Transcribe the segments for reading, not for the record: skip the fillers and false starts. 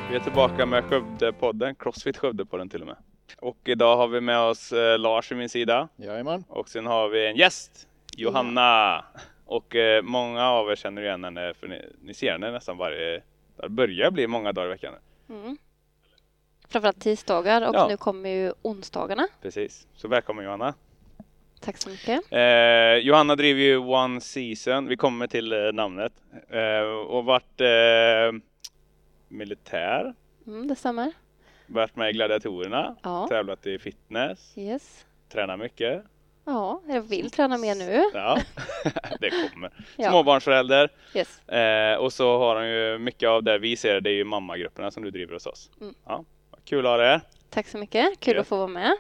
Vi är tillbaka med Skövde-podden, Crossfit Skövde-podden till och med. Och idag har vi med oss Lars i min sida. Jajamän. Och sen har vi en gäst, Johanna. Ja. Och många av er känner igen henne, för ni ser henne nästan varje... Det börjar bli många dagar i veckan. Mm. Framförallt tisdagar och nu kommer ju onsdagarna. Precis, så välkommen Johanna. Tack så mycket. Johanna driver ju One Season, vi kommer till namnet. Och varit militär. Det stämmer. Varit med i gladiatorerna, tävlat i fitness. Yes. Tränar mycket. Ja, jag vill träna mer nu. Ja, det kommer. Småbarnsförälder. Yes. Och så har hon ju mycket av det vi ser, det är ju mammagrupperna som du driver hos oss. Ja, kul att ha det. Tack så mycket, kul att få vara med.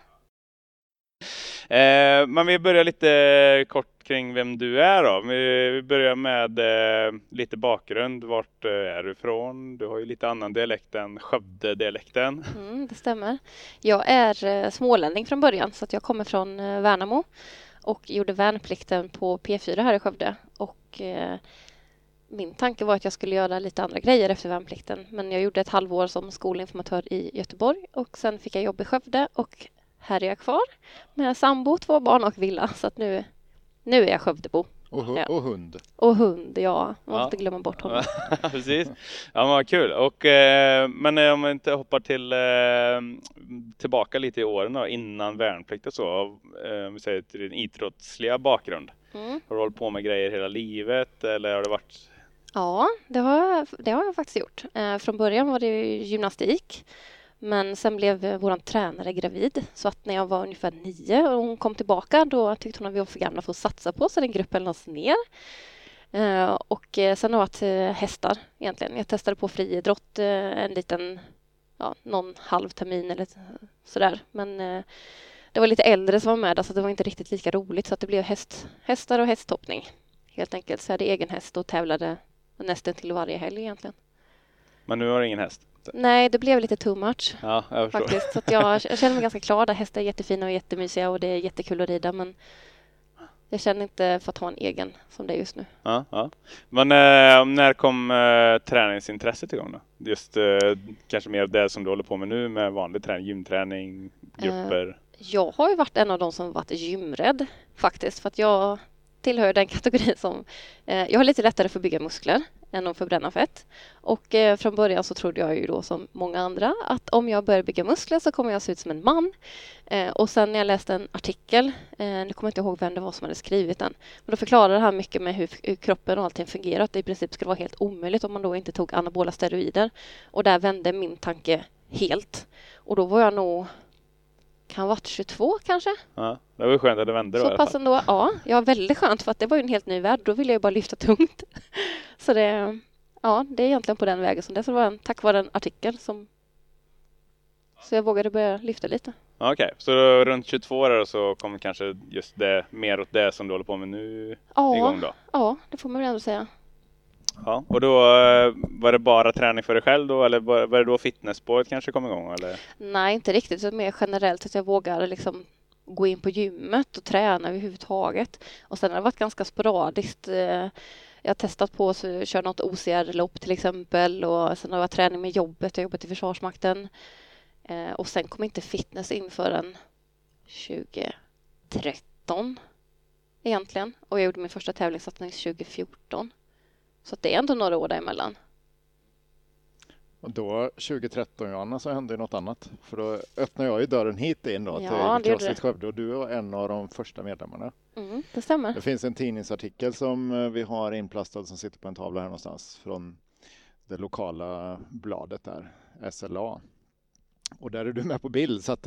Men vi börjar lite kort kring vem du är då. Vi börjar med lite bakgrund. Vart är du ifrån? Du har ju lite annan dialekt än Skövde-dialekten. Det stämmer. Jag är smålänning från början, så att jag kommer från Värnamo och gjorde värnplikten på P4 här i Skövde. Och min tanke var att jag skulle göra lite andra grejer efter värnplikten. Men jag gjorde ett halvår som skolinformatör i Göteborg och sen fick jag jobb i Skövde och här är jag kvar med sambo, 2 barn och villa. Så att nu är jag Skövdebo. Och hund. Och hund, ja. Man måste glömma bort honom. Precis. Ja, men vad kul. Och, men om vi inte hoppar tillbaka lite i åren då, innan värnplikten så. Om vi säger till din idrottsliga bakgrund. Har du hållit på med grejer hela livet eller har det varit... Ja, det har jag faktiskt gjort. Från början var det gymnastik. Men sen blev vår tränare gravid. Så att när jag var ungefär 9 och hon kom tillbaka, då tyckte hon att vi var för gamla för att satsa på. Så den gruppen lades ner. Och sen har jag varit hästar egentligen. Jag testade på friidrott en liten, någon halv termin eller sådär. Men det var lite äldre som var med, så det var inte riktigt lika roligt. Så att det blev hästar och hästhoppning. Helt enkelt. Så jag hade egen häst och tävlade nästan till varje helg egentligen. Men nu har du ingen häst? Nej, det blev lite too much. Ja, jag förstår. Faktiskt. Så att jag känner mig ganska klar där. Hästar är jättefina och jättemysiga och det är jättekul att rida. Men jag känner inte för att ha en egen som det är just nu. Ja. Men när kom träningsintresset igång då? Just kanske mer det som du håller på med nu med vanlig träning, gymträning, grupper? Jag har ju varit en av de som varit gymrädd faktiskt. För att jag tillhör den kategorin som... jag har lite lättare för att bygga muskler än att förbränna fett. Och från början så trodde jag ju då som många andra att om jag börjar bygga muskler så kommer jag se ut som en man. Och sen när jag läste en artikel, nu kommer jag inte ihåg vem det var som hade skrivit den, men då förklarade det här mycket med hur kroppen och allting fungerar. Att det i princip skulle vara helt omöjligt om man då inte tog anabola steroider. Och där vände min tanke helt. Och då var jag nog... Kan ha varit 22 kanske. Ja, det var ju skönt att det vände då. Så pass ändå, ja. Ja, väldigt skönt för att det var ju en helt ny värld. Då ville jag ju bara lyfta tungt. Så det är egentligen på den vägen som det. Så det var tack vare en artikel som... Så jag vågade börja lyfta lite. Okej, så då, runt 22 år så kommer kanske just det mer åt det som du håller på med nu igång då? Ja, det får man väl ändå säga. Ja, och då var det bara träning för dig själv då? Eller var det då fitnessspåret kanske kom igång? Eller? Nej, inte riktigt. Så mer generellt att jag vågar liksom gå in på gymmet och träna överhuvudtaget. Och sen har det varit ganska sporadiskt. Jag har testat på att köra något OCR-lopp till exempel. Och sen har jag träning med jobbet. Jag har jobbat i Försvarsmakten. Och sen kom inte fitness in förrän 2013 egentligen. Och jag gjorde min första tävlingssatsning 2014. Så det är ändå några år däremellan. Och då 2013 Johanna så hände något annat. För då öppnade jag ju dörren hit in då till CrossFit Skövde och du var en av de första medlemmarna. Det stämmer. Det finns en tidningsartikel som vi har inplastad som sitter på en tavla här någonstans från det lokala bladet där, SLA. Och där är du med på bild så att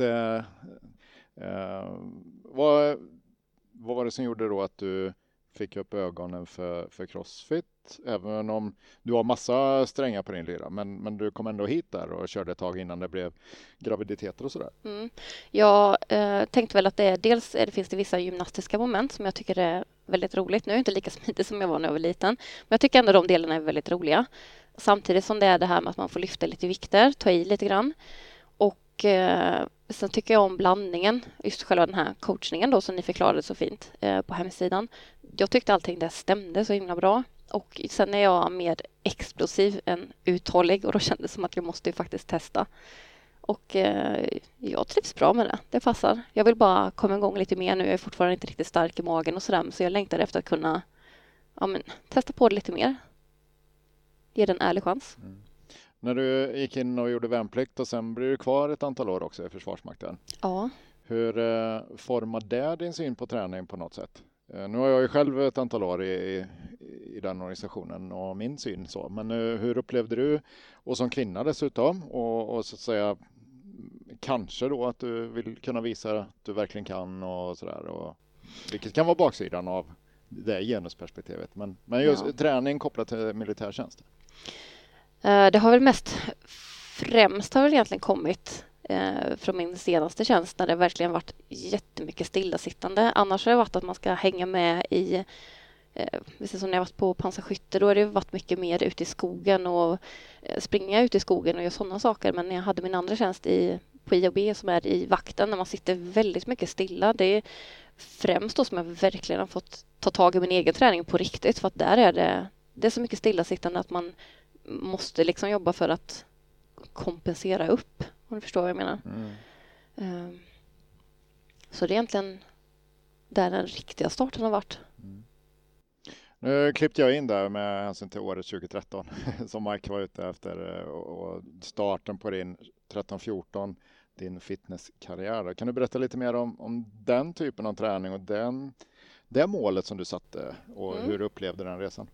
vad var det som gjorde då att du fick upp ögonen för CrossFit? Även om du har massa strängar på din lyra. Men du kom ändå hit där och körde ett tag innan det blev graviditeter och sådär. Jag tänkte väl att det finns det vissa gymnastiska moment som jag tycker är väldigt roligt. Nu är jag inte lika smidig som jag var när jag var liten. Men jag tycker ändå de delarna är väldigt roliga. Samtidigt som det är det här med att man får lyfta lite vikter, ta i lite grann. Och sen tycker jag om blandningen, just själva den här coachningen då som ni förklarade så fint på hemsidan. Jag tyckte allting där stämde så himla bra. Och sen är jag mer explosiv än uthållig och då kändes det som att jag måste ju faktiskt testa. Och jag trivs bra med det. Det passar. Jag vill bara komma igång lite mer nu. Jag är fortfarande inte riktigt stark i magen och sådär. Så jag längtar efter att kunna testa på det lite mer. Ge det en ärlig chans. Mm. När du gick in och gjorde värnplikt och sen blir du kvar ett antal år också i Försvarsmakten. Ja. Hur formade det din syn på träning på något sätt? Nu har jag ju själv ett antal år i den organisationen och min syn så. Men hur upplevde du, och som kvinna dessutom, och så att säga kanske då att du vill kunna visa att du verkligen kan och sådär. Vilket kan vara baksidan av det genusperspektivet. Men just träning kopplat till militärtjänst. Det har väl främst har väl egentligen kommit från min senaste tjänst där det verkligen varit jättemycket stillasittande. Annars har det varit att man ska hänga med i precis som när jag varit på pansarskytte, då har det varit mycket mer ute i skogen och springa ut i skogen och göra sådana saker. Men när jag hade min andra tjänst på IOB som är i vakten, när man sitter väldigt mycket stilla, det är främst då som jag verkligen har fått ta tag i min egen träning på riktigt, för att där är det är så mycket stillasittande att man måste liksom jobba för att kompensera upp, om du förstår vad jag menar. Så det är egentligen där den riktiga starten har varit. Nu klippte jag in där med hänsyn till året 2013 som Mike var ute efter och starten på din 13-14, din fitnesskarriär. Kan du berätta lite mer om den typen av träning och det målet som du satte och hur du upplevde den resan?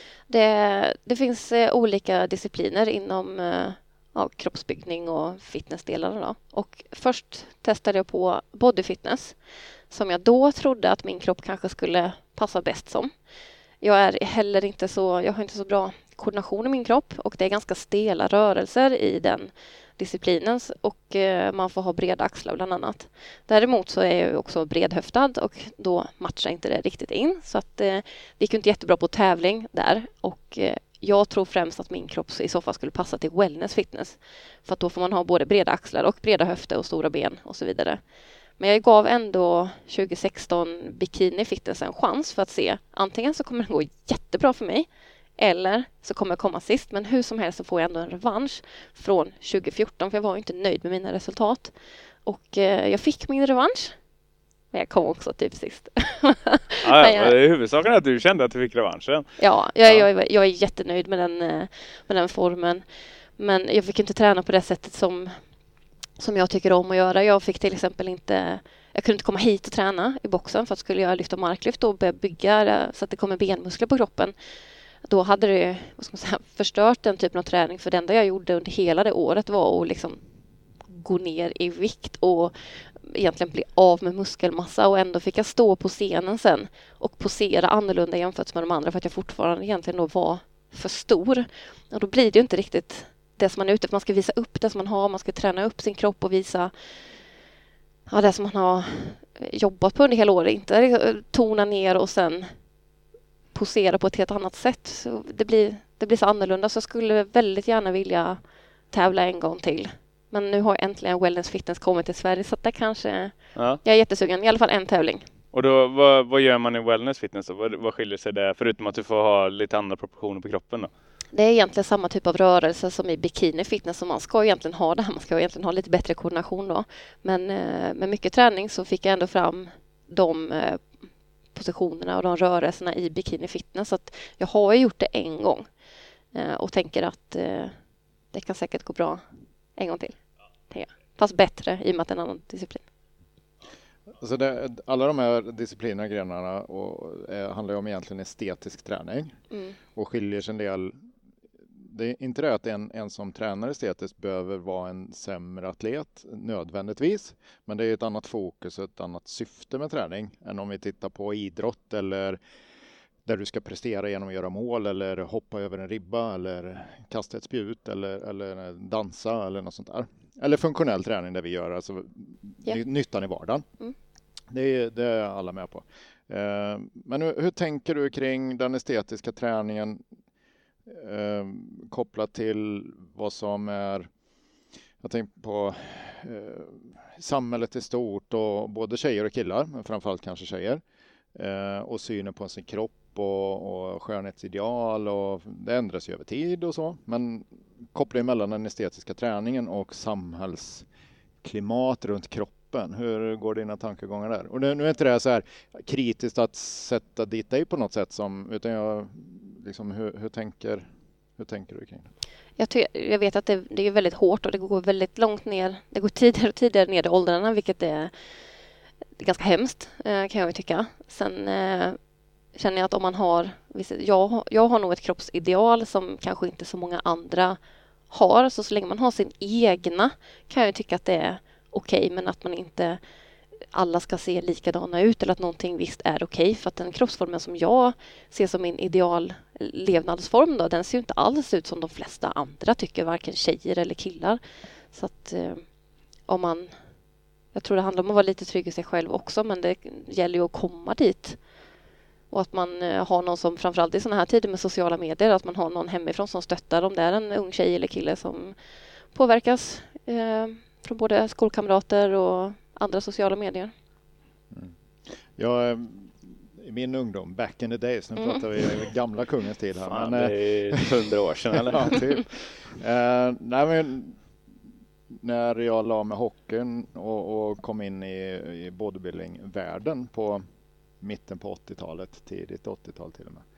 Det finns olika discipliner inom kroppsbyggning och fitnessdelarna då. Och först testade jag på bodyfitness som jag då trodde att min kropp kanske skulle passa bäst som. Jag har inte så bra koordination i min kropp och det är ganska stela rörelser i den disciplinen och man får ha breda axlar bland annat. Däremot så är jag också bredhöftad och då matchar inte det riktigt in, så att det gick inte jättebra på tävling där, och jag tror främst att min kropp i så fall skulle passa till wellness fitness, för att då får man ha både breda axlar och breda höfter och stora ben och så vidare. Men jag gav ändå 2016 bikini fitness en chans för att se, antingen så kommer det gå jättebra för mig eller så kommer jag komma sist, men hur som helst så får jag ändå en revansch från 2014, för jag var inte nöjd med mina resultat. Och jag fick min revansch, men jag kom också typ sist. Huvudsaken är att du kände att du fick revanschen. Ja, jag är jättenöjd med den formen. Men jag fick inte träna på det sättet som jag tycker om att göra. Jag fick till exempel jag kunde inte komma hit och träna i boxen, för att skulle jag lyfta marklyft och börja bygga så att det kommer benmuskler på kroppen, då hade det förstört den typen av träning. För det enda jag gjorde under hela det året var att liksom gå ner i vikt och egentligen bli av med muskelmassa, och ändå fick jag stå på scenen sen och posera annorlunda jämfört med de andra, för att jag fortfarande egentligen då var för stor. Och då blir det ju inte riktigt det som man är ute efter. Man ska visa upp det som man har, man ska träna upp sin kropp och visa det som man har jobbat på under hela året, inte tona ner och sen posera på ett helt annat sätt. Så det blir så annorlunda, så jag skulle väldigt gärna vilja tävla en gång till. Men nu har äntligen Wellness Fitness kommit till Sverige, så det kanske jag är jättesugen. I alla fall en tävling. Och då, vad gör man i Wellness Fitness? Vad skiljer sig det, förutom att du får ha lite andra proportioner på kroppen då? Det är egentligen samma typ av rörelse som i bikini fitness, som man ska egentligen ha det här. Man ska egentligen ha lite bättre koordination då. Men med mycket träning så fick jag ändå fram de positionerna och de rörelserna i bikini fitness. Så att jag har ju gjort det en gång och tänker att det kan säkert gå bra en gång till. Fast bättre i och med att det är en annan disciplin. Alltså alla de här disciplinerna, grenarna handlar ju om egentligen estetisk träning och skiljer sig en del. Det är inte det att en som tränar estetiskt behöver vara en sämre atlet nödvändigtvis, men det är ett annat fokus och ett annat syfte med träning än om vi tittar på idrott eller där du ska prestera genom att göra mål eller hoppa över en ribba eller kasta ett spjut eller dansa eller något sånt där. Eller funktionell träning där vi gör alltså nyttan i vardagen. Det är alla med på. Men hur tänker du kring den estetiska träningen kopplat till vad som är, jag tänker på samhället i stort och både tjejer och killar, men framförallt kanske tjejer, och synen på sin kropp och skönhetsideal och det ändras ju över tid och så. Men kopplingen mellan den estetiska träningen och samhällsklimat runt kroppen. Hur går dina tankegångar där? Och nu är inte det så här kritiskt att sätta dit dig på något sätt utan jag liksom hur tänker du kring det? Jag vet att det är väldigt hårt och det går väldigt långt ner. Det går tidigare och tidigare ner i åldrarna, vilket är ganska hemskt, kan jag tycka. Sen känner jag att om man har... Jag har nog ett kroppsideal som kanske inte så många andra har. Så länge man har sin egna kan jag tycka att det är okej, men att man inte alla ska se likadana ut eller att någonting visst är okej. För att den kroppsformen som jag ser som min ideal levnadsform då, den ser ju inte alls ut som de flesta andra tycker, varken tjejer eller killar. Så att jag tror det handlar om att vara lite trygg i sig själv också, men det gäller ju att komma dit. Och att man har någon som, framförallt i såna här tider med sociala medier, att man har någon hemifrån som stöttar om det är en ung tjej eller kille som påverkas från både skolkamrater och andra sociala medier. Jag i min ungdom, back in the days, nu pratar vi gamla kungens tid här. Fan, det är 100 år sedan eller? Ja, typ. Nej, men när jag la med hockeyn och kom in i bodybuilding-världen på mitten på 80-talet, tidigt 80-tal till och med.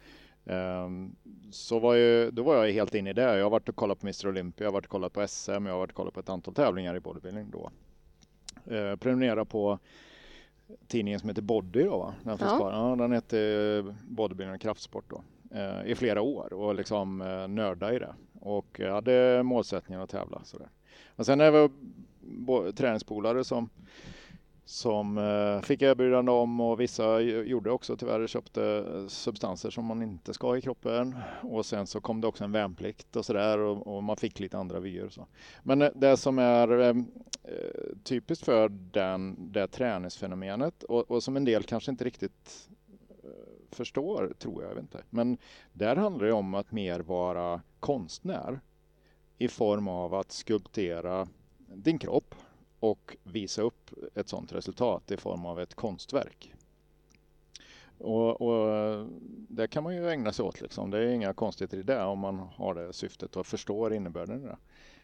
Då var jag helt inne i det. Jag har varit och kollat på Mr. Olympia, jag har varit och kollat på SM, jag har varit och kollat på ett antal tävlingar i bodybuilding då. Prenumerera på tidningen som heter Body då, va? Den finns kvar. Ja, den heter Bodybuilding och kraftsport då. I flera år och liksom nörda i det. Och jag hade målsättningen att tävla sådär. Och sen är det träningspolare som fick erbjudande om, och vissa gjorde också tyvärr, köpte substanser som man inte ska ha i kroppen, och sen så kom det också en värnplikt och sådär, och man fick lite andra vyer och så. Men det som är typiskt för det träningsfenomenet och som en del kanske inte riktigt förstår, tror jag vet inte. Men där handlar det om att mer vara konstnär i form av att skulptera din kropp och visa upp ett sådant resultat i form av ett konstverk. Och det kan man ju ägna sig åt liksom. Det är inga konstigheter i det om man har det syftet och förstår innebörden i det.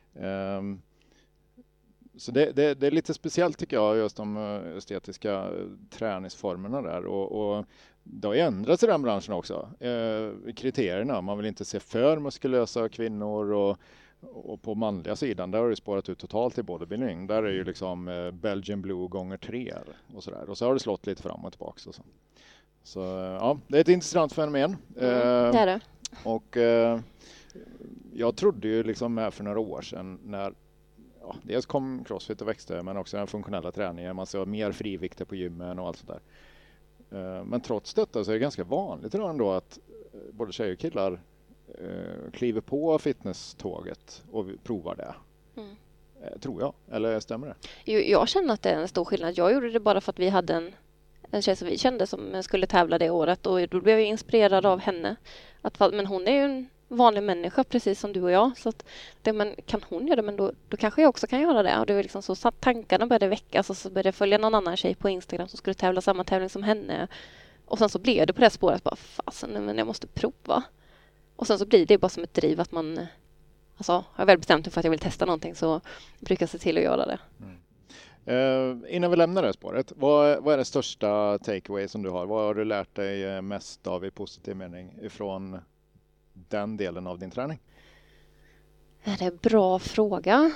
Så det är lite speciellt tycker jag, just de estetiska träningsformerna där. Och det har ju ändrats i den branschen också. Kriterierna, man vill inte se för muskulösa kvinnor och på manliga sidan, där har det spårat ut totalt i bodybuilding. Där är ju liksom Belgian Blue gånger 3 och sådär. Och så har det slått lite fram och tillbaka. Så ja, det är ett intressant fenomen. Det är det. Och jag trodde ju liksom här för några år sedan när dels kom CrossFit och växte, men också den funktionella träningen. Man ser mer frivikter på gymmen och allt sådär. Men trots detta så är det ganska vanligt idag ändå att både tjejer och killar kliver på fitness-tåget och provar det. Tror jag. Eller stämmer det? Jag känner att det är en stor skillnad. Jag gjorde det bara för att vi hade en tjej som vi kände som skulle tävla det året, och då blev jag inspirerad av henne. Men hon är ju en vanlig människa precis som du och jag, så att men kan hon göra det, men då kanske jag också kan göra det. Och det var liksom så tankarna började väckas, och så började jag följa någon annan tjej på Instagram som skulle tävla samma tävling som henne. Och sen så blev det på det spåret bara, fasen, men jag måste prova. Och sen så blir det bara som ett driv att man, alltså har jag väl bestämt mig för att jag vill testa någonting, så brukar jag se till att göra det. Innan vi lämnar det spåret, vad är det största takeaway som du har? Vad har du lärt dig mest av i positiv mening ifrån den delen av din träning? Det är en bra fråga.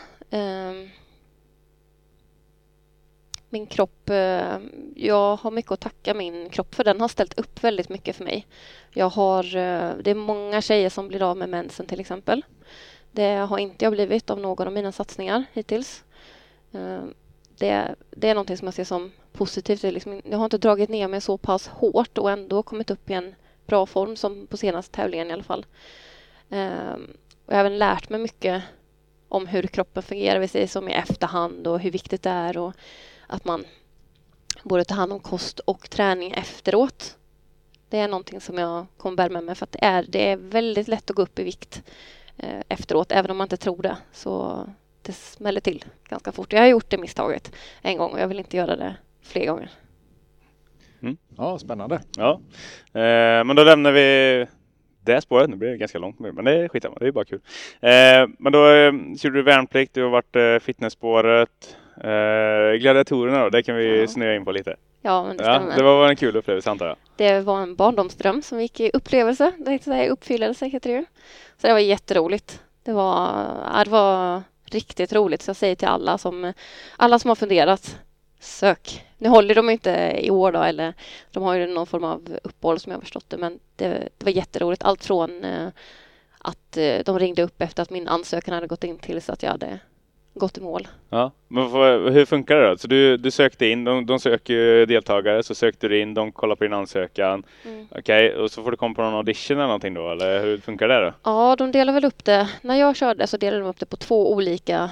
Min kropp, jag har mycket att tacka min kropp för. Den har ställt upp väldigt mycket för mig. Det är många tjejer som blir av med mensen till exempel. Det har inte jag blivit av någon av mina satsningar hittills. Det är någonting som jag ser som positivt. Jag har inte dragit ner mig så pass hårt och ändå kommit upp i en bra form som på senaste tävlingen i alla fall. Och jag har även lärt mig mycket om hur kroppen fungerar, vi säger som i efterhand, och hur viktigt det är, och att man borde ta hand om kost och träning efteråt. Det är någonting som jag kommer bära med mig, för att det är väldigt lätt att gå upp i vikt efteråt, även om man inte tror det. Så det smäller till ganska fort. Jag har gjort det misstaget en gång och jag vill inte göra det fler gånger. Ja, spännande. Ja, men då lämnar vi det spåret. Nu blir det ganska långt, men det är skitsamma. Det är bara kul. Men då gjorde du värnplikt, du har varit fitnessspåret. Gladiatorerna då, det kan vi snöa in på lite. Ja, men det stämmer. Det var en kul upplevelse, antar jag. Det var en barndomsdröm som gick i upplevelse. Det heter så uppfyllelse, heter det ju. Så det var jätteroligt. Det var riktigt roligt. Så jag säger till alla som har funderat, sök. Nu håller de inte i år då, eller de har ju någon form av uppehåll som jag har förstått det, men det var jätteroligt. Allt från att de ringde upp efter att min ansökan hade gått in till så att jag hade gått i mål. Ja, men hur funkar det då? Så du sökte in, de söker ju deltagare, så sökte du in, de kollar på din ansökan. Okej, och så får du komma på någon audition eller någonting då, eller hur funkar det då? Ja, de delar väl upp det. När jag körde så delade de upp det på 2 olika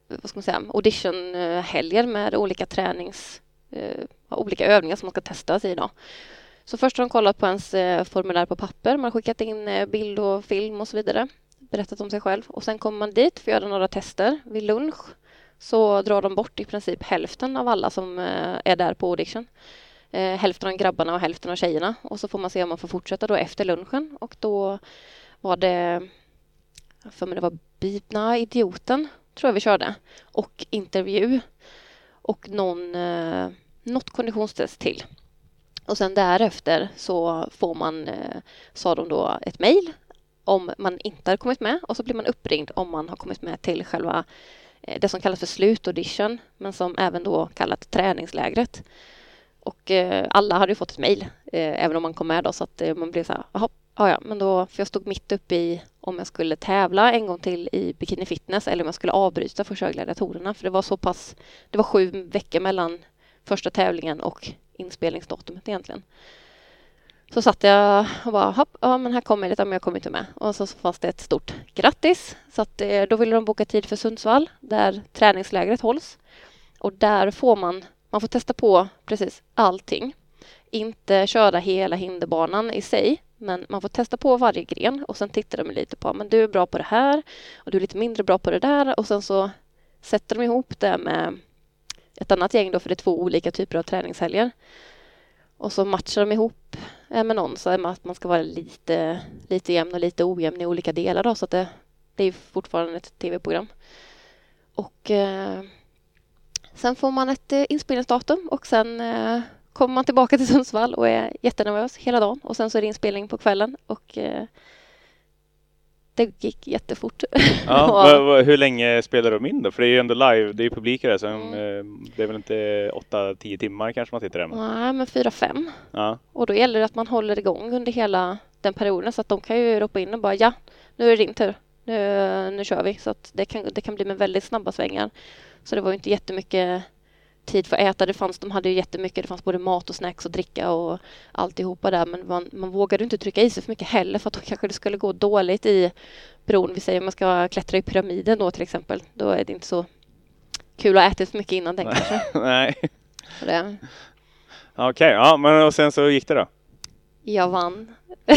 auditionhelger med olika olika övningar som man ska testas i då. Så först har de kollat på ens formulär på papper. Man har skickat in bild och film och så vidare. Berättat om sig själv. Och sen kommer man dit för att göra några tester. Vid lunch så drar de bort i princip hälften av alla som är där på audition. Hälften av grabbarna och hälften av tjejerna. Och så får man se om man får fortsätta då efter lunchen. Och då var det... För mig det var Idioten, tror jag vi körde. Och intervju. Och något konditionstest till. Och sen därefter så får man, sa de då, ett mejl om man inte har kommit med. Och så blir man uppringd om man har kommit med till själva det som kallas för slutaudition. Men som även då kallat träningslägret. Och alla hade ju fått ett mejl, även om man kom med då. Så att man blev så här, ja, men då, för jag stod mitt uppe i om jag skulle tävla en gång till i bikini fitness eller om jag skulle avbryta för gladiatorerna. För det var så pass, det var 7 veckor mellan första tävlingen och inspelningsdatumet egentligen. Så satt jag och bara, ja men här kommer det, men jag kommer inte med. Och så fanns det ett stort grattis. Så att, då ville de boka tid för Sundsvall, där träningslägret hålls. Och där får man får testa på precis allting. Inte köra hela hinderbanan i sig, men man får testa på varje gren. Och sen tittar de lite på, men du är bra på det här och du är lite mindre bra på det där. Och sen så sätter de ihop det med ett annat gäng då, för det är 2 olika typer av träningshelger. Och så matchar de ihop med någon så att man ska vara lite jämn och lite ojämn i olika delar då, så att det är fortfarande ett tv-program. Och sen får man ett inspelningsdatum och sen kommer man tillbaka till Sundsvall och är jättenervös hela dagen. Och sen så är det inspelning på kvällen och det gick jättefort. Ja, hur länge spelar de in då? För det är ju ändå live, det är ju publik där, så det är väl inte 8-10 timmar kanske man sitter där med. Nej, men 4-5. Ja. Och då gäller det att man håller igång under hela den perioden, så att de kan ju ropa in och bara, ja, nu är det din tur. Nu kör vi. Så att det kan bli med väldigt snabba svängar. Så det var ju inte jättemycket tid för att äta. De hade ju jättemycket. Det fanns både mat och snacks och dricka och alltihopa där. Men man vågade inte trycka i sig för mycket heller, för att då kanske det skulle gå dåligt i bron. Vi säger om man ska klättra i pyramiden då till exempel. Då är det inte så kul att äta för mycket innan den kanske. Nej. Okej, ja, men och sen så gick det då? Jag vann.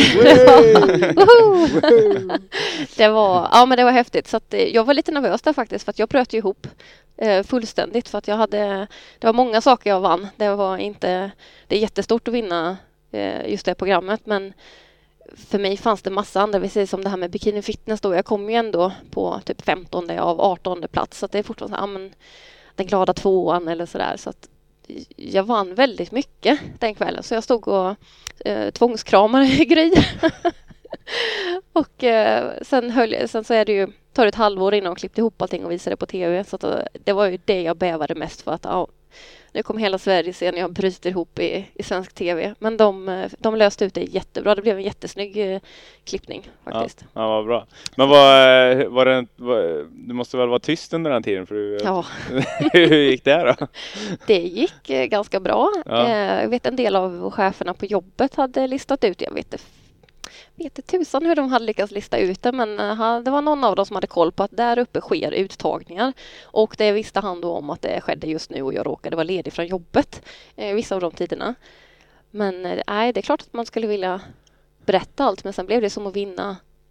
Det var häftigt. Så att jag var lite nervös där faktiskt, för att jag bröt ihop fullständigt, för att det var många saker jag vann. Det är jättestort att vinna just det programmet, men för mig fanns det massa andra, vi säger som det här med bikini fitness då. Jag kom ju ändå på typ 15 av 18 plats, så att det är fortfarande så, den glada 2:an eller sådär. Så att jag vann väldigt mycket den kvällen, så jag stod och tvångskramade Gry. Och sen så är det ju, tar det ett halvår innan de klippte ihop allting och visade det på tv. Så att det var ju det jag bävade mest för, att nu kommer hela Sverige se när jag bryter ihop i svensk tv. Men de löste ut det jättebra. Det blev en jättesnygg klippning faktiskt. Ja, vad bra. Men du måste väl vara tyst under den tiden? Ja. Hur gick det då? Det gick ganska bra. Ja. Jag vet en del av cheferna på jobbet hade listat ut. Jag vet inte tusan hur de hade lyckats lista ut det, men det var någon av dem som hade koll på att där uppe sker uttagningar, och det visste han då om att det skedde just nu, och jag råkade vara ledig från jobbet vissa av de tiderna. Men det är klart att man skulle vilja berätta allt, men sen blev det som att vinna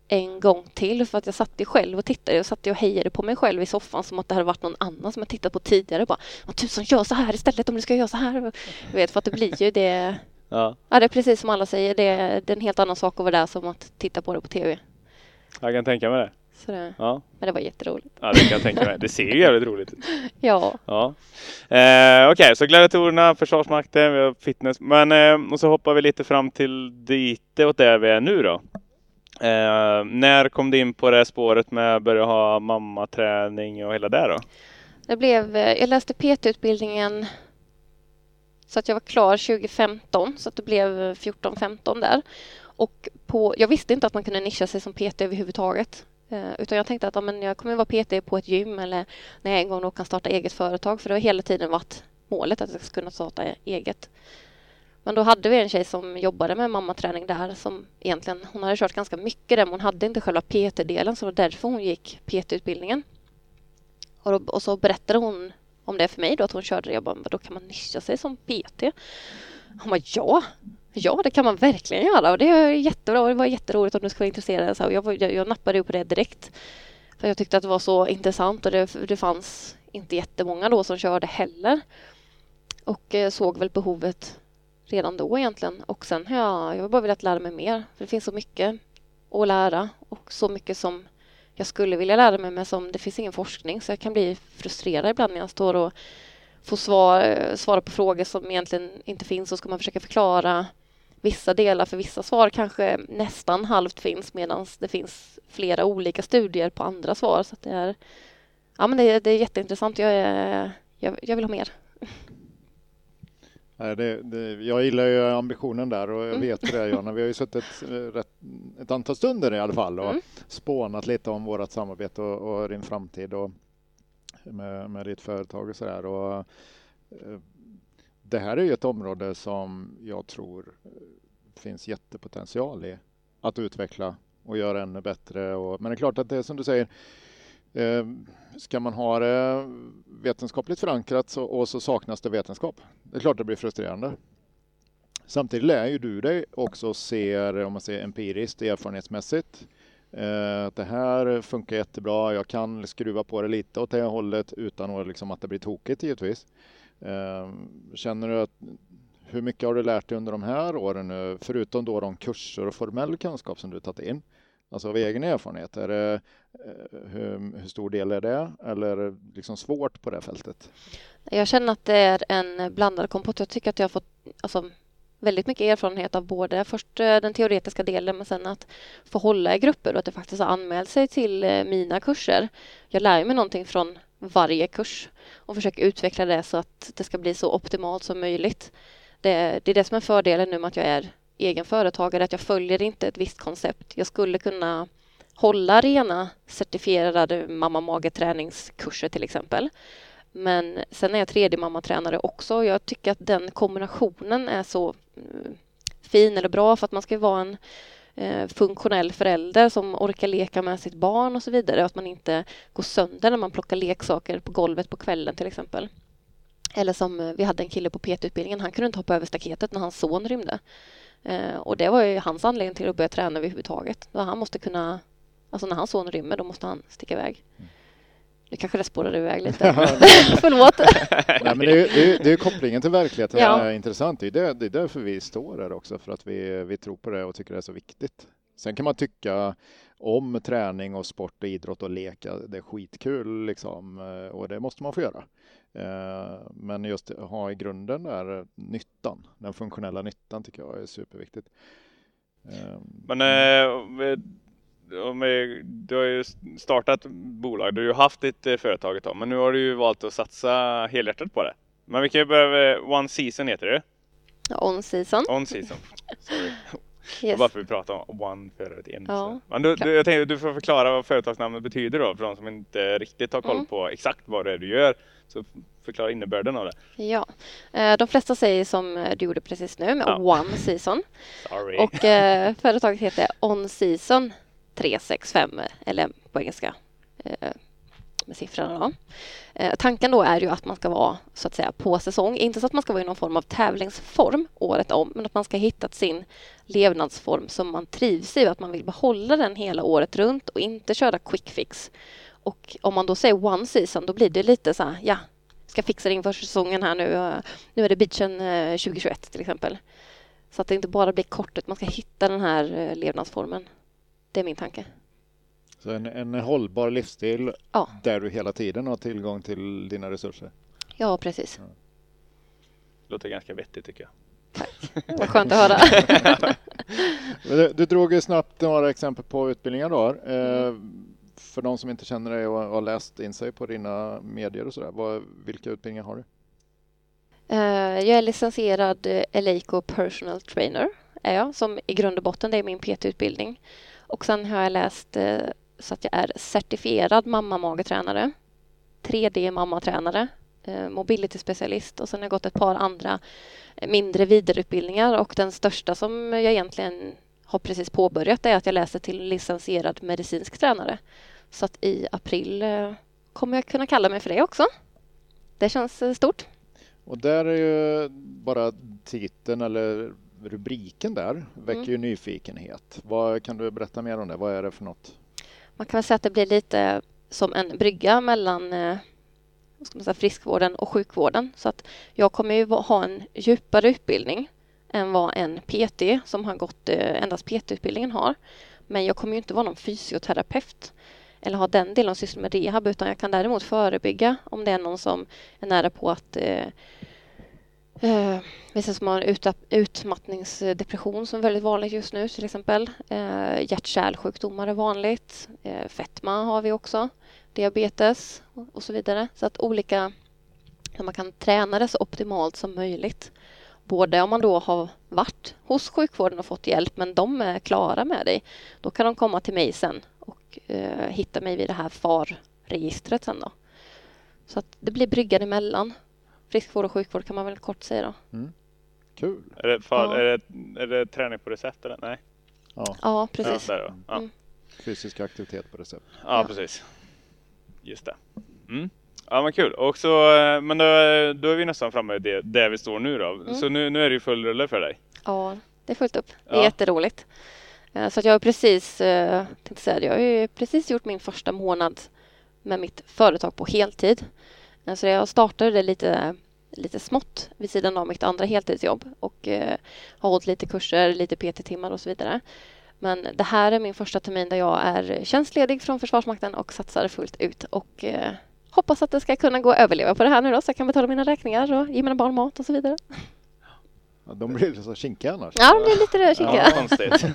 en gång till för att jag satt ju själv och tittade. Jag satt och hejade på mig själv i soffan som att det hade varit någon annan som jag tittat på tidigare. Bara, tusan, gör så här istället om du ska göra så här. Jag vet, för att det blir ju det. Ja, det är precis som alla säger. Det är en helt annan sak att vara där som att titta på det på tv. Jag kan tänka mig det. Så det, ja. Men det var jätteroligt. Ja, det kan jag tänka mig. Det ser ju jävligt roligt ut. Ja. Okej, så gladiatorerna, Försvarsmakten, vi har fitness. Men, och så hoppar vi lite fram till dit åt där vi är nu då. När kom du in på det spåret med att börja ha mammaträning och hela det då? Jag läste PT-utbildningen så att jag var klar 2015, så att det blev 14-15 där. Och jag visste inte att man kunde nischa sig som PT överhuvudtaget. Utan jag tänkte att jag kommer vara PT på ett gym eller när jag en gång då kan starta eget företag. För det har hela tiden varit målet att jag ska kunna starta eget. Men då hade vi en tjej som jobbade med mammaträning där som egentligen, hon hade kört ganska mycket där, men hon hade inte själva PT-delen, så det var därför hon gick PT-utbildningen. Och så berättade hon om det för mig då, att hon körde det. Jag bara, då kan man nischa sig som PT? Hon bara, ja, det kan man verkligen göra, och det är jättebra, och det var jätteroligt om du ska vara intresserad. Så jag nappade upp på det direkt, för jag tyckte att det var så intressant, och det fanns inte jättemånga då som körde heller. Och såg väl behovet redan då egentligen. Och sen har jag bara velat lära mig mer. För det finns så mycket att lära. Och så mycket som jag skulle vilja lära mig, men som det finns ingen forskning. Så jag kan bli frustrerad ibland när jag står och får svara på frågor som egentligen inte finns. Och ska man försöka förklara vissa delar. För vissa svar kanske nästan halvt finns, medan det finns flera olika studier på andra svar. Så att det är jätteintressant. Jag vill ha mer. Jag gillar ju ambitionen där, och jag vet det, Jonna. Vi har ju suttit ett antal stunder i alla fall och spånat lite om vårt samarbete och din framtid och med ditt företag och sådär. Och det här är ju ett område som jag tror finns jättepotential i att utveckla och göra ännu bättre. Men det är klart att det är som du säger, ska man ha det vetenskapligt förankrat och så saknas det vetenskap. Det är klart det blir frustrerande. Samtidigt lär ju du dig också ser, om man ser empiriskt, erfarenhetsmässigt, att det här funkar jättebra. Jag kan skruva på det lite åt det hållet utan att det blir tokigt givetvis. Känner du att hur mycket har du lärt dig under de här åren nu, förutom då de kurser och formell kunskap som du tagit in? Alltså av egen erfarenhet, är det, hur stor del är det, eller liksom svårt på det fältet? Jag känner att det är en blandad kompott. Jag tycker att jag har fått väldigt mycket erfarenhet av både först den teoretiska delen, men sen att få hålla i grupper och att det faktiskt har anmält sig till mina kurser. Jag lär mig någonting från varje kurs och försöker utveckla det så att det ska bli så optimalt som möjligt. Det är det som är fördelen nu med att jag är egen företagare, att jag följer inte ett visst koncept. Jag skulle kunna hålla rena certifierade mamma-mage-träningskurser till exempel. Men sen är jag 3D-mammatränare också. Jag tycker att den kombinationen är så fin eller bra, för att man ska vara en funktionell förälder som orkar leka med sitt barn och så vidare. Att man inte går sönder när man plockar leksaker på golvet på kvällen till exempel. Eller som vi hade en kille på PT-utbildningen, han kunde inte hoppa över staketet när hans son rymde. Och det var ju hans anledning till att börja träna överhuvudtaget. Han måste kunna, alltså när hans son rymmer, då måste han sticka iväg. Nu kanske det spårade iväg lite. Förlåt. Nej, men det är kopplingen till verkligheten som är intressant. Det är därför vi står här också, för att vi tror på det och tycker det är så viktigt. Sen kan man tycka om träning och sport och idrott och leka, det är skitkul liksom, och det måste man få göra. Men just ha i grunden där nyttan, den funktionella nyttan, tycker jag är superviktigt. Men du har ju startat bolag, du har ju haft ditt företag då, men nu har du ju valt att satsa helhjärtat på det. Men vi kan ju börja med One Season, heter det? On Season. On Season, sorry. Yes. Varför vi pratar om One för ett en. Ja. Men jag tänkte du får förklara vad företagsnamnet betyder då, för de som inte riktigt har koll på exakt vad det är du gör. Så förklara innebörden av det. Ja, de flesta säger som du gjorde precis nu med One Season. Sorry. Och företaget heter On Season 365, eller på engelska ut med siffrorna då. Tanken då är ju att man ska vara så att säga på säsong. Inte så att man ska vara i någon form av tävlingsform året om, men att man ska hitta sin levnadsform som man trivs i och att man vill behålla den hela året runt och inte köra quick fix. Och om man då säger one season, då blir det lite så här, ja, ska fixa det inför säsongen här nu. Nu är det beachen 2021 till exempel. Så att det inte bara blir kort, att man ska hitta den här levnadsformen. Det är min tanke. Så en hållbar livsstil Ja. där du hela tiden har tillgång till dina resurser. Ja, precis. Låter ganska vettigt tycker jag. Vad skönt att höra. Du drog ju snabbt några exempel på utbildningar då. För de som inte känner dig och har läst in sig på dina medier och sådär. Vilka utbildningar har du? Jag är licensierad Eleiko Personal Trainer. Är jag, som i grund och botten det är min PT-utbildning. Och sen har jag läst så att jag är certifierad mamma-magetränare. 3D-mammatränare. Mobility-specialist. Och sen har jag gått ett par andra mindre vidareutbildningar. Och den största som jag egentligen har precis påbörjat är att jag läser till licensierad medicinsk tränare. Så att i april kommer jag kunna kalla mig för det också. Det känns stort. Och där är ju bara titeln eller rubriken där väcker ju nyfikenhet. Vad kan du berätta mer om det? Vad är det för något? Man kan väl säga att det blir lite som en brygga mellan vad ska man säga, friskvården och sjukvården. Så att jag kommer ju ha en djupare utbildning än vad en PT som har gått endast PT-utbildningen har. Men jag kommer ju inte vara någon fysioterapeut eller ha den delen av syssla med rehab, utan jag kan däremot förebygga om det är någon som är nära på att vissa som har utmattningsdepression som är väldigt vanligt just nu till exempel. Hjärt-kärlsjukdomar är vanligt. Fetma har vi också. Diabetes och så vidare. Så att olika, man kan träna det så optimalt som möjligt. Både om man då har varit hos sjukvården och fått hjälp, men de är klara med dig. Då kan de komma till mig sen och hitta mig vid det här FAR-registret sen då. Så att det blir bryggan emellan. Friskvård och sjukvård kan man väl kort säga då. Kul. Är det träning på recept eller? Nej. Ja, precis. Ja, där då. Ja. Fysisk aktivitet på recept. Ja, precis. Just det. Ja, men kul. Och så, men då är vi nästan framme där vi står nu då. Så nu är det ju full rulle för dig. Ja, det är fullt upp. Det är jätteroligt. Så att jag har precis gjort min första månad med mitt företag på heltid. Så jag startade det lite smått vid sidan av mitt andra heltidsjobb och har hållit lite kurser, lite PT-timmar och så vidare. Men det här är min första termin där jag är tjänstledig från Försvarsmakten och satsar fullt ut och hoppas att det ska kunna gå att överleva på det här nu då, så jag kan betala mina räkningar och ge mina barn mat och så vidare. Ja, de blir så kinkiga annars. Ja, de blir lite kinkiga. Ja, konstigt.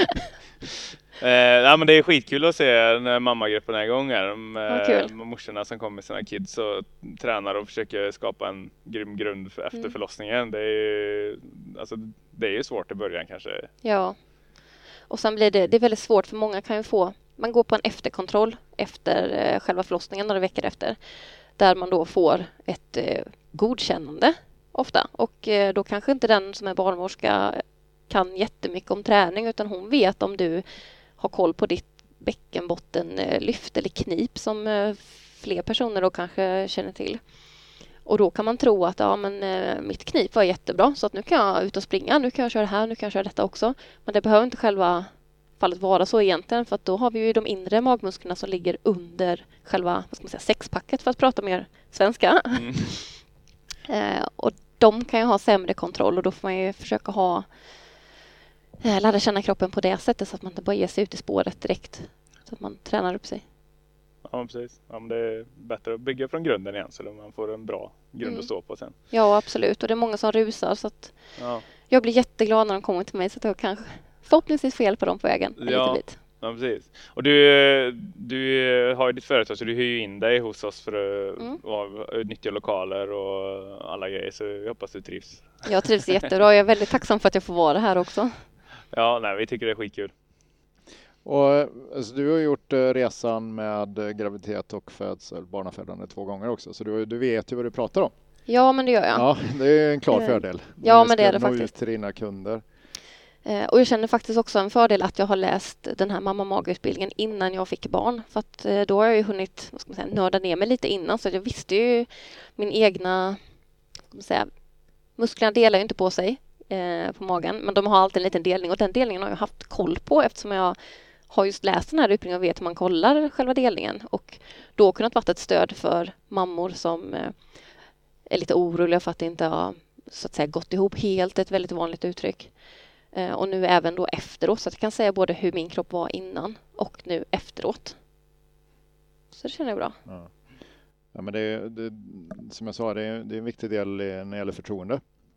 Ja, men det är skitkul att se när mammagruppen är igång här. Morsorna som kommer med sina kids och tränar och försöker skapa en grym grund efter förlossningen. Det är ju svårt i början kanske. Ja. Och sen blir det är väldigt svårt för många kan ju man går på en efterkontroll efter själva förlossningen några veckor efter. Där man då får ett godkännande ofta. Och då kanske inte den som är barnmorska kan jättemycket om träning, utan hon vet om du har koll på ditt bäckenbottenlyft eller knip som fler personer då kanske känner till. Och då kan man tro att mitt knip var jättebra så att nu kan jag ut och springa, nu kan jag köra här, nu kan jag köra detta också. Men det behöver inte själva fallet vara så egentligen, för att då har vi ju de inre magmusklerna som ligger under själva sexpacket, för att prata mer svenska. Och de kan ju ha sämre kontroll och då får man ju försöka lära känna kroppen på det sättet så att man inte bara ger sig ut i spåret direkt, så att man tränar upp sig. Ja, precis. Ja, men det är bättre att bygga från grunden igen så att man får en bra grund att stå på sen. Ja, absolut. Och det är många som rusar så att jag blir jätteglad när de kommer till mig så att jag kanske förhoppningsvis får hjälp på dem på vägen en liten bit. Ja, precis. Och du har ju ditt företag så du hyr ju in dig hos oss för att nyttja lokaler och alla grejer, så jag hoppas du trivs. Jag trivs jättebra. Jag är väldigt tacksam för att jag får vara här också. Ja, vi tycker det är skitkul. Och alltså, du har gjort resan med graviditet och barnafödande 2 gånger också, så du vet ju vad du pratar om. Ja, men det gör jag. Ja, det är en klar fördel. Ja, men det är det faktiskt. Ut till dina kunder. Och jag känner faktiskt också en fördel att jag har läst den här mamma-mage-utbildningen innan jag fick barn. För att då har jag ju hunnit nörda ner mig lite innan. Så jag visste ju min egna... musklerna delar ju inte på sig på magen. Men de har alltid en liten delning. Och den delningen har jag haft koll på eftersom jag har just läst den här utbildningen och vet hur man kollar själva delningen. Och då kunnat vara ett stöd för mammor som är lite oroliga för att det inte har så att säga gått ihop helt. Ett väldigt vanligt uttryck. Och nu även då efteråt. Så att jag kan säga både hur min kropp var innan och nu efteråt. Så det känner jag bra. Ja, men det, som jag sa, det är en viktig del när det gäller förtroende.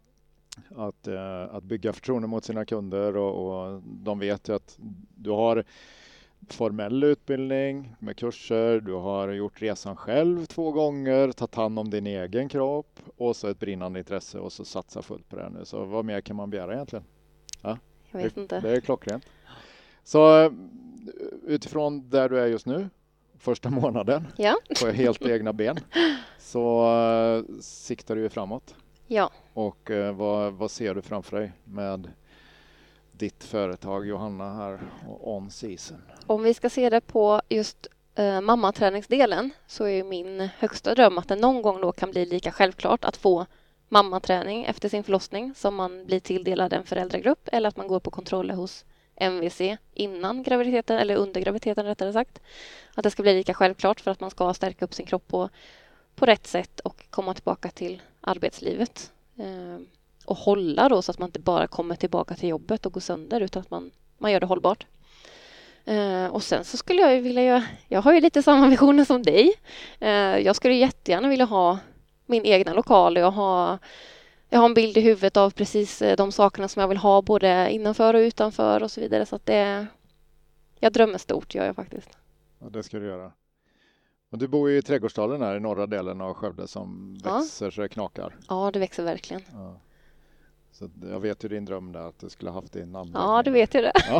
Att bygga förtroende mot sina kunder och de vet ju att du har formell utbildning med kurser, du har gjort resan själv 2 gånger, tagit hand om din egen kropp och så ett brinnande intresse och så satsa fullt på det nu. Så vad mer kan man begära egentligen? Ja, Jag vet inte. Det är klockrent. Så utifrån där du är just nu, första månaden, Ja. på helt egna ben, så siktar du ju framåt. Ja. Och vad ser du framför dig med ditt företag Johanna här och On Season? Om vi ska se det på just mammaträningsdelen så är min högsta dröm att det någon gång då kan bli lika självklart att få mammaträning efter sin förlossning som man blir tilldelad en föräldragrupp eller att man går på kontroller hos MVC innan graviditeten eller under graviditeten rättare sagt. Att det ska bli lika självklart för att man ska stärka upp sin kropp på rätt sätt och komma tillbaka till arbetslivet. Och hålla då så att man inte bara kommer tillbaka till jobbet och går sönder utan att man gör det hållbart. Och sen så skulle jag vilja jag har ju lite samma visioner som dig. Jag skulle jättegärna vilja ha min egna lokal. Jag har en bild i huvudet av precis de sakerna som jag vill ha både innanför och utanför och så vidare. Så att jag drömmer stort, gör jag faktiskt. Ja, det ska du göra. Och du bor ju i Trädgårdsdalen här i norra delen av Skövde som växer så det knakar. Ja, det växer verkligen. Ja. Så jag vet ju din dröm där att du skulle haft din namn. Ja, du vet ju det. Ja.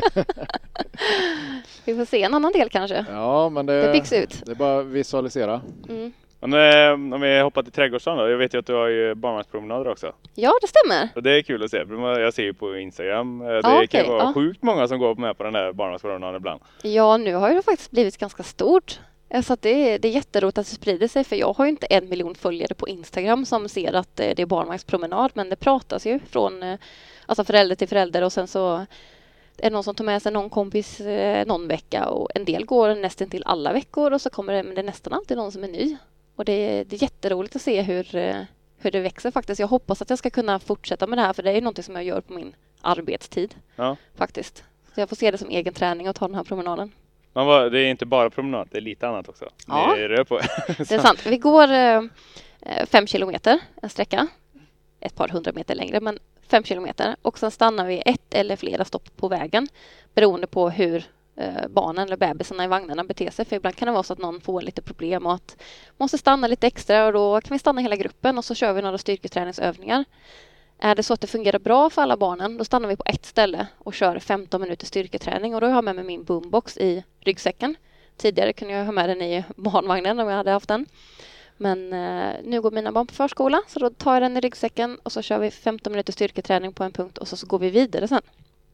Vi får se en annan del kanske. Ja, men Det byggs ut. Det är bara att visualisera. Mm. Men om vi hoppar till Trädgårdsdagen då. Jag vet ju att du har ju barnvagnspromenader också. Ja, det stämmer. Och det är kul att se. Jag ser ju på Instagram. Det okej, kan vara sjukt många som går med på den där barnvagnspromenaden ibland. Ja, nu har det faktiskt blivit ganska stort. Så att det är jätteroligt att det sprider sig. För jag har ju inte 1 miljon följare på Instagram som ser att det är barnvagnspromenad. Men det pratas ju från alltså förälder till förälder. Och sen så är det någon som tar med sig någon kompis någon vecka. Och en del går nästan till alla veckor. Och så kommer det nästan alltid någon som är ny. Och det är jätteroligt att se hur det växer faktiskt. Jag hoppas att jag ska kunna fortsätta med det här. För det är något som jag gör på min arbetstid. Ja. Faktiskt. Så jag får se det som egen träning att ta den här promenaden. Det är inte bara promenad, det är lite annat också. Ja, ni rör på. Det är sant. Vi går 5 kilometer, en sträcka. Ett par 100 meter längre, men 5 kilometer. Och sen stannar vi 1 eller flera stopp på vägen. Beroende på hur barnen eller bebisarna i vagnarna beter sig. För ibland kan det vara så att någon får lite problem och att måste stanna lite extra. Och då kan vi stanna hela gruppen och så kör vi några styrketräningsövningar. Är det så att det fungerar bra för alla barnen, då stannar vi på ett ställe och kör 15 minuter styrketräning. Och då har jag med mig min boombox i ryggsäcken. Tidigare kunde jag ha med den i barnvagnen om jag hade haft den. Men nu går mina barn på förskola, så då tar jag den i ryggsäcken och så kör vi 15 minuter styrketräning på en punkt och så går vi vidare sen.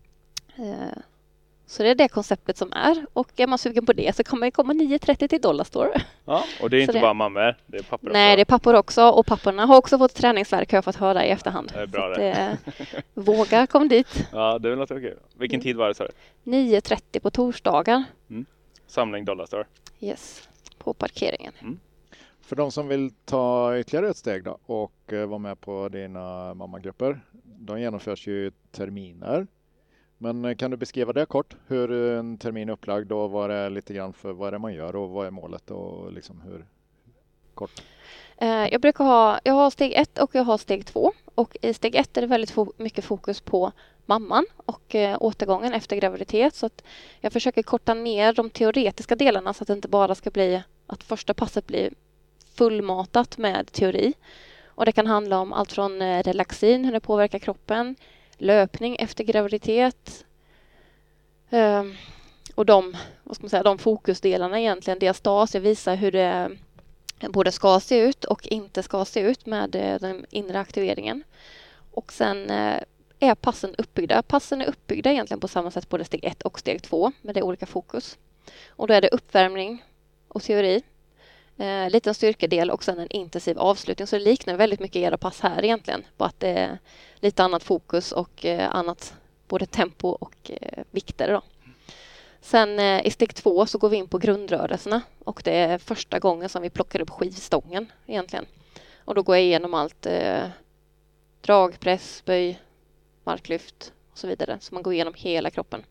Så det är det konceptet som är. Och är man sugen på det så kommer det komma 9:30 till Dollarstore. Ja, och det är inte bara mammor, det är pappor också. Nej, det är pappor också. Och papporna har också fått träningsvärk, har jag fått höra i efterhand. Det är bra så det. Våga kom dit. Ja, det låter okej. Vilken tid var det, sa du? 9:30 på torsdagar. Samling Dollarstore. Yes, på parkeringen. För de som vill ta ytterligare ett steg då och vara med på dina mammagrupper, de genomförs ju terminer. Men kan du beskriva det kort? Hur en termin är upplagd och vad det är lite grann för vad det är man gör och vad är målet och liksom hur kort? Jag har steg 1 och jag har steg 2. Och i steg 1 är det väldigt mycket fokus på mamman och återgången efter graviditet. Så att jag försöker korta ner de teoretiska delarna så att det inte bara ska bli att första passet blir fullmatat med teori. Och det kan handla om allt från relaxin, hur det påverkar kroppen, löpning efter graviditet och de fokusdelarna egentligen. Diastas, jag visar hur det både ska se ut och inte ska se ut med den inre aktiveringen. Och sen är passen uppbyggda? Passen är uppbyggda egentligen på samma sätt både steg 1 och steg 2, men det är olika fokus. Och då är det uppvärmning och teori, liten styrkedel och sen en intensiv avslutning. Så det liknar väldigt mycket era pass här egentligen, på att det är lite annat fokus och annat både tempo och vikter då. Sen i steg 2 så går vi in på grundrörelserna och det är första gången som vi plockar upp skivstången egentligen. Och då går jag igenom allt drag, press, böj, marklyft och så vidare. Så man går igenom hela kroppen.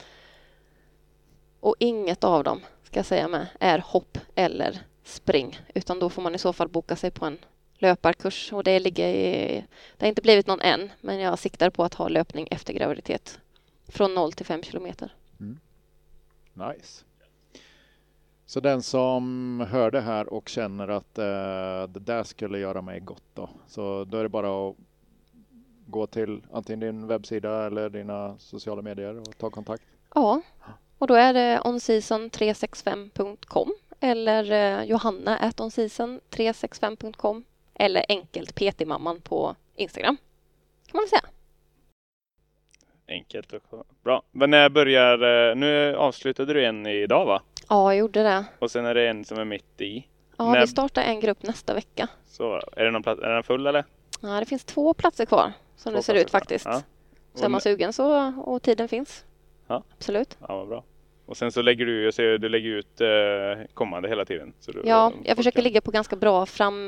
Och inget av dem, ska jag säga med, är hopp eller spring. Utan då får man i så fall boka sig på en löparkurs. Och det har inte blivit någon än, men jag siktar på att ha löpning efter graviditet. Från 0 till 5 kilometer. Nice. Så den som hör det här och känner att det där skulle göra mig gott då är det bara att gå till antingen din webbsida eller dina sociala medier och ta kontakt. Ja, och då är det onseason365.com eller johanna@onseason365.com eller enkelt PT-mamman på Instagram. Kan man väl säga. Enkelt och bra. Men när börjar, nu avslutade du en idag va? Ja, jag gjorde det. Och sen är det en som är mitt i. Ja, vi startar en grupp nästa vecka. Så är det någon plats, är den full eller? Ja, det finns 2 platser kvar som det ser ut faktiskt. Ja. Så är man sugen så och tiden finns. Ja. Absolut. Ja, vad bra. Och sen så lägger du, jag ser du lägger ut kommande hela tiden. Så jag försöker ligga på ganska bra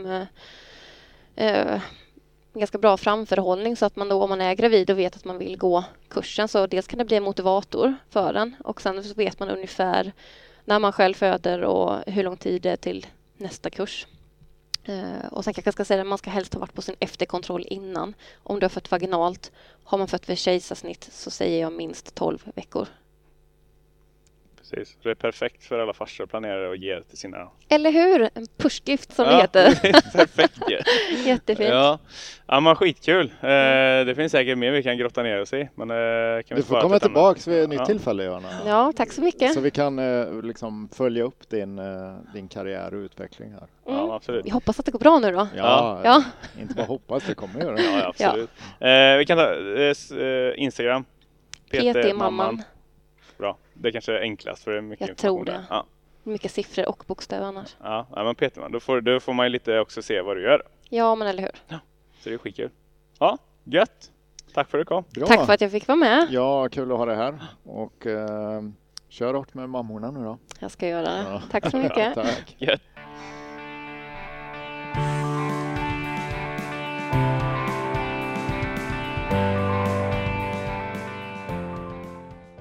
framförhållning så att man då om man är gravid och vet att man vill gå kursen så dels kan det bli en motivator för den och sen så vet man ungefär när man själv föder och hur lång tid det är till nästa kurs. Och sen kanske jag ska säga att man ska helst ha varit på sin efterkontroll innan. Om du har fött vaginalt, har man fött vid kejsarsnitt så säger jag minst 12 veckor. Precis, det är perfekt för alla farsor planerar att ge till sina... Eller hur? En pushgift som det heter. Perfekt ju. Jättefint. Ja, men skitkul. Det finns säkert mer vi kan grotta ner oss i. Men, kan Du får komma tillbaka vid ett nytt tillfälle, Johanna. Ja, tack så mycket. Så vi kan liksom följa upp din karriär och utveckling här. Ja, absolut. Vi hoppas att det går bra nu då. Ja. Inte bara hoppas, det kommer göra det. Ja, absolut. Vi kan ta Instagram. PT-mamman. Bra. Det är kanske är enklast för det är mycket jag tror det. Ja. Mycket siffror och bokstäver annars. Ja, men Peterman, då får man ju lite också se vad du gör. Ja, men eller hur. Ja, så det är skitkul. Ja, gött. Tack för att du kom. Bra. Tack för att jag fick vara med. Ja, kul att ha det här. Och kör hårt med mammorna nu då. Jag ska göra det. Ja. Tack så mycket. Tack. Gött.